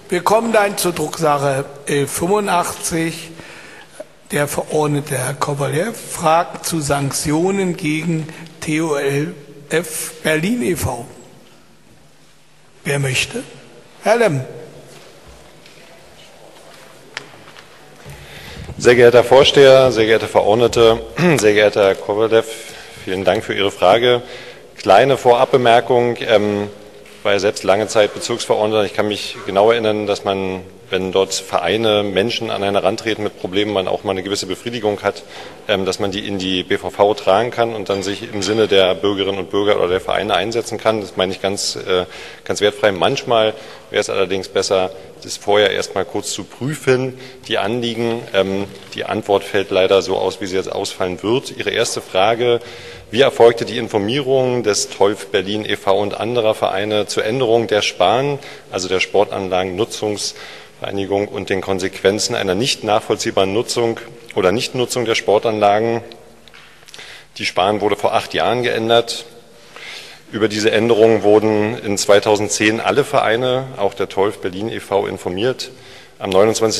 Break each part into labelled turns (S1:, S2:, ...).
S1: Wir kommen dann zur Drucksache 85. Der Verordnete Herr Kowalew fragt zu Sanktionen gegen TOLF Berlin e.V. Wer möchte? Herr Lemm.
S2: Sehr geehrter Herr Vorsteher, sehr geehrte Verordnete, sehr geehrter Herr Kowalew, vielen Dank für Ihre Frage. Kleine Vorabbemerkung. Ich war ja selbst lange Zeit Bezirksverordneter. Ich kann mich genau erinnern, dass man, wenn dort Vereine, Menschen an einen herantreten mit Problemen, man auch mal eine gewisse Befriedigung hat, dass man die in die BVV tragen kann und dann sich im Sinne der Bürgerinnen und Bürger oder der Vereine einsetzen kann. Das meine ich ganz wertfrei. Manchmal wäre es allerdings besser, das vorher erst mal kurz zu prüfen, die Anliegen. Die Antwort fällt leider so aus, wie sie jetzt ausfallen wird. Ihre erste Frage: Wie erfolgte die Informierung des TOLF Berlin e.V. und anderer Vereine zur Änderung der Span, also der Sportanlagennutzungsvereinigung, und den Konsequenzen einer nicht nachvollziehbaren Nutzung oder Nichtnutzung der Sportanlagen? Die Span wurde vor 8 Jahren geändert. Über diese Änderung wurden in 2010 alle Vereine, auch der TOLF Berlin e.V., informiert. Am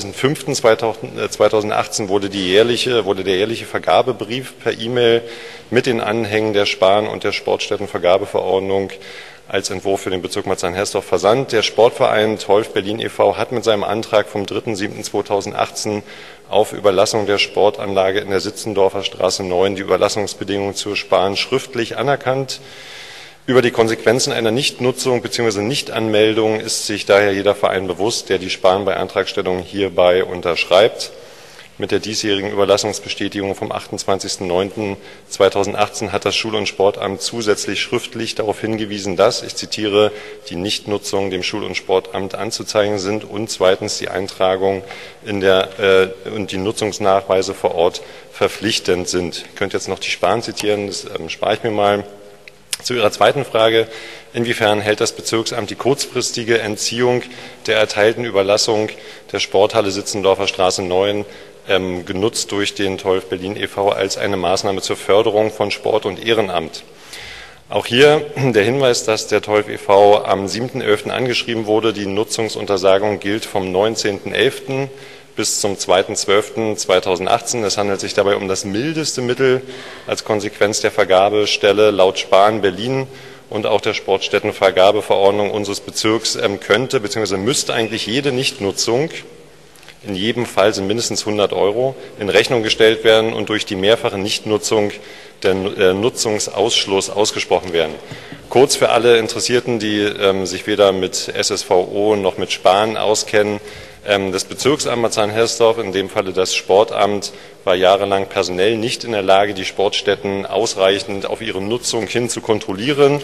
S2: 29.05.2018 wurde der jährliche Vergabebrief per E-Mail mit den Anhängen der Span und der Sportstättenvergabeverordnung als Entwurf für den Bezirk Marzahn-Hellersdorf versandt. Der Sportverein TOLF Berlin e.V. hat mit seinem Antrag vom 3.07.2018 auf Überlassung der Sportanlage in der Sitzendorfer Straße 9 die Überlassungsbedingungen zur Span schriftlich anerkannt. Über die Konsequenzen einer Nichtnutzung bzw. Nichtanmeldung ist sich daher jeder Verein bewusst, der die Span bei Antragstellung hierbei unterschreibt. Mit der diesjährigen Überlassungsbestätigung vom 28.09.2018 hat das Schul- und Sportamt zusätzlich schriftlich darauf hingewiesen, dass, ich zitiere, die Nichtnutzung dem Schul- und Sportamt anzuzeigen sind und zweitens die Eintragung und die Nutzungsnachweise vor Ort verpflichtend sind. Ich könnte jetzt noch die Span zitieren, das spare ich mir mal. Zu Ihrer zweiten Frage: Inwiefern hält das Bezirksamt die kurzfristige Entziehung der erteilten Überlassung der Sporthalle Sitzendorfer Straße 9 genutzt durch den TOLF Berlin e.V. als eine Maßnahme zur Förderung von Sport und Ehrenamt? Auch hier der Hinweis, dass der TOLF e.V. am 7.11. angeschrieben wurde. Die Nutzungsuntersagung gilt vom 19.11. bis zum 2.12.2018. Es handelt sich dabei um das mildeste Mittel als Konsequenz der Vergabestelle laut Span Berlin und auch der Sportstättenvergabeverordnung unseres Bezirks könnte bzw. müsste eigentlich jede Nichtnutzung, in jedem Fall sind mindestens 100 € in Rechnung gestellt werden und durch die mehrfache Nichtnutzung der Nutzungsausschluss ausgesprochen werden. Kurz für alle Interessierten, die sich weder mit SSVO noch mit Span auskennen: Das Bezirksamt Marzahn-Hellersdorf, in dem Falle das Sportamt, war jahrelang personell nicht in der Lage, die Sportstätten ausreichend auf ihre Nutzung hin zu kontrollieren.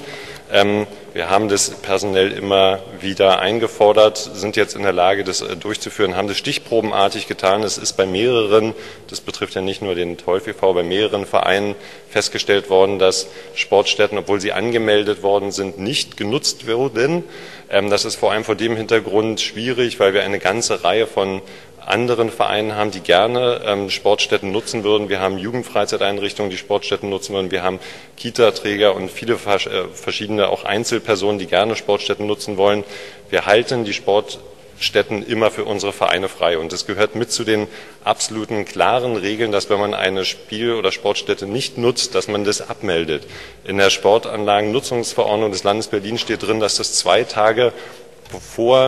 S2: Wir haben das personell immer wieder eingefordert, sind jetzt in der Lage, das durchzuführen, haben das stichprobenartig getan. Es ist bei mehreren, das betrifft ja nicht nur den TOLF e.V., bei mehreren Vereinen festgestellt worden, dass Sportstätten, obwohl sie angemeldet worden sind, nicht genutzt wurden. Das ist vor allem vor dem Hintergrund schwierig, weil wir eine ganze Reihe von anderen Vereinen haben, die gerne Sportstätten nutzen würden. Wir haben Jugendfreizeiteinrichtungen, die Sportstätten nutzen würden. Wir haben Kita-Träger und viele verschiedene auch Einzelpersonen, die gerne Sportstätten nutzen wollen. Wir halten die Sportstätten immer für unsere Vereine frei. Und es gehört mit zu den absoluten klaren Regeln, dass wenn man eine Spiel- oder Sportstätte nicht nutzt, dass man das abmeldet. In der Sportanlagennutzungsverordnung des Landes Berlin steht drin, dass das 2 Tage bevor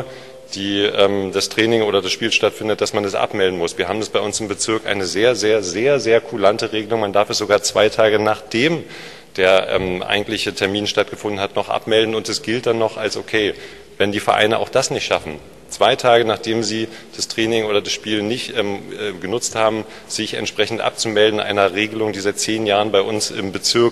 S2: das Training oder das Spiel stattfindet, dass man das abmelden muss. Wir haben das bei uns im Bezirk eine sehr, sehr, sehr, sehr kulante Regelung. Man darf es sogar 2 Tage nachdem der eigentliche Termin stattgefunden hat, noch abmelden, und es gilt dann noch als okay. Wenn die Vereine auch das nicht schaffen, 2 Tage nachdem sie das Training oder das Spiel nicht genutzt haben, sich entsprechend abzumelden, einer Regelung, die seit 10 Jahren bei uns im Bezirk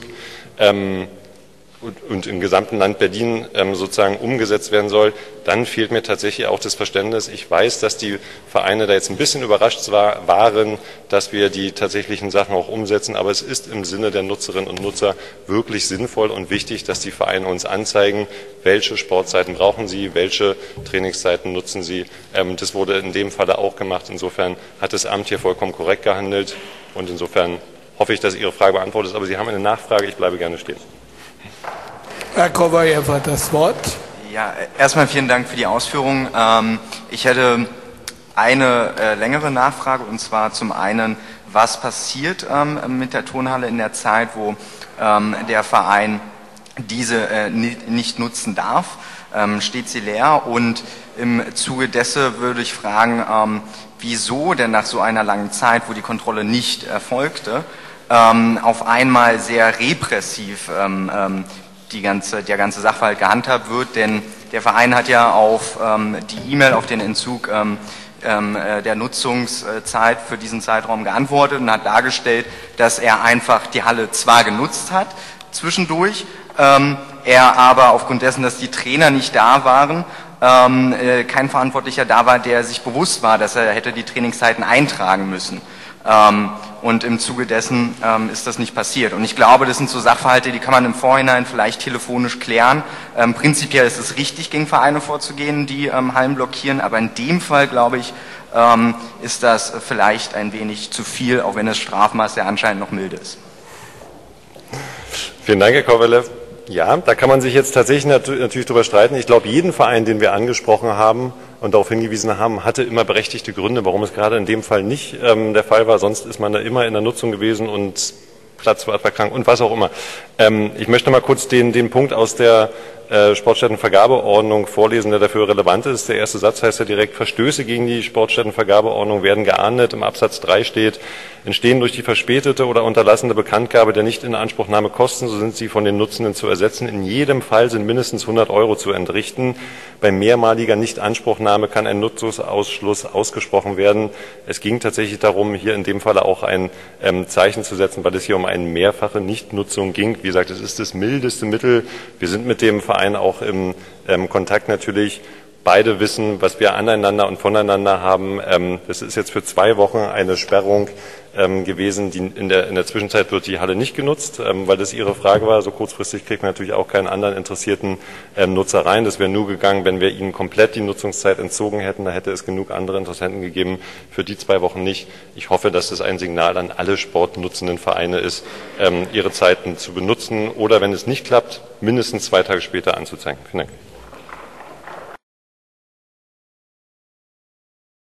S2: und im gesamten Land Berlin sozusagen umgesetzt werden soll, dann fehlt mir tatsächlich auch das Verständnis. Ich weiß, dass die Vereine da jetzt ein bisschen überrascht waren, dass wir die tatsächlichen Sachen auch umsetzen, aber es ist im Sinne der Nutzerinnen und Nutzer wirklich sinnvoll und wichtig, dass die Vereine uns anzeigen, welche Sportzeiten brauchen sie, welche Trainingszeiten nutzen sie. Das wurde in dem Falle auch gemacht. Insofern hat das Amt hier vollkommen korrekt gehandelt, und insofern hoffe ich, dass Ihre Frage beantwortet ist. Aber Sie haben eine Nachfrage, ich bleibe gerne stehen.
S1: Herr Kowalew hat das Wort.
S3: Ja, erstmal vielen Dank für die Ausführungen. Ich hätte eine längere Nachfrage, und zwar zum einen, was passiert mit der Turnhalle in der Zeit, wo der Verein diese nicht nutzen darf? Steht sie leer? Und im Zuge dessen würde ich fragen, wieso denn nach so einer langen Zeit, wo die Kontrolle nicht erfolgte, auf einmal sehr repressiv der ganze Sachverhalt gehandhabt wird, denn der Verein hat ja auf die E-Mail, auf den Entzug der Nutzungszeit für diesen Zeitraum geantwortet und hat dargestellt, dass er einfach die Halle zwar genutzt hat zwischendurch, er aber aufgrund dessen, dass die Trainer nicht da waren, kein Verantwortlicher da war, der sich bewusst war, dass er hätte die Trainingszeiten eintragen müssen. Und im Zuge dessen ist das nicht passiert. Und ich glaube, das sind so Sachverhalte, die kann man im Vorhinein vielleicht telefonisch klären. Prinzipiell ist es richtig, gegen Vereine vorzugehen, die Hallen blockieren, aber in dem Fall, glaube ich, ist das vielleicht ein wenig zu viel, auch wenn das Strafmaß ja anscheinend noch milde ist.
S2: Vielen Dank, Herr Kowalew. Ja, da kann man sich jetzt tatsächlich natürlich darüber streiten. Ich glaube, jeden Verein, den wir angesprochen haben und darauf hingewiesen haben, hatte immer berechtigte Gründe, warum es gerade in dem Fall nicht der Fall war. Sonst ist man da immer in der Nutzung gewesen und Platz war krank und was auch immer. Ich möchte mal kurz den Punkt aus der Sportstättenvergabeordnung vorlesen, der dafür relevant ist. Der erste Satz heißt ja direkt: Verstöße gegen die Sportstättenvergabeordnung werden geahndet. Im Absatz 3 steht: Entstehen durch die verspätete oder unterlassene Bekanntgabe der Nichtinanspruchnahme Kosten, so sind sie von den Nutzenden zu ersetzen. In jedem Fall sind mindestens 100 € zu entrichten. Bei mehrmaliger Nichtanspruchnahme kann ein Nutzungsausschluss ausgesprochen werden. Es ging tatsächlich darum, hier in dem Falle auch ein Zeichen zu setzen, weil es hier um eine mehrfache Nichtnutzung ging. Wie gesagt, es ist das mildeste Mittel. Wir sind mit dem Verein auch im Kontakt natürlich. Beide wissen, was wir aneinander und voneinander haben. Das ist jetzt für 2 Wochen eine Sperrung gewesen. In der Zwischenzeit wird die Halle nicht genutzt, weil das Ihre Frage war. So kurzfristig kriegt man natürlich auch keinen anderen interessierten Nutzer rein. Das wäre nur gegangen, wenn wir ihnen komplett die Nutzungszeit entzogen hätten. Da hätte es genug andere Interessenten gegeben. Für die 2 Wochen nicht. Ich hoffe, dass das ein Signal an alle sportnutzenden Vereine ist, ihre Zeiten zu benutzen oder, wenn es nicht klappt, mindestens 2 Tage später anzuzeigen. Vielen Dank.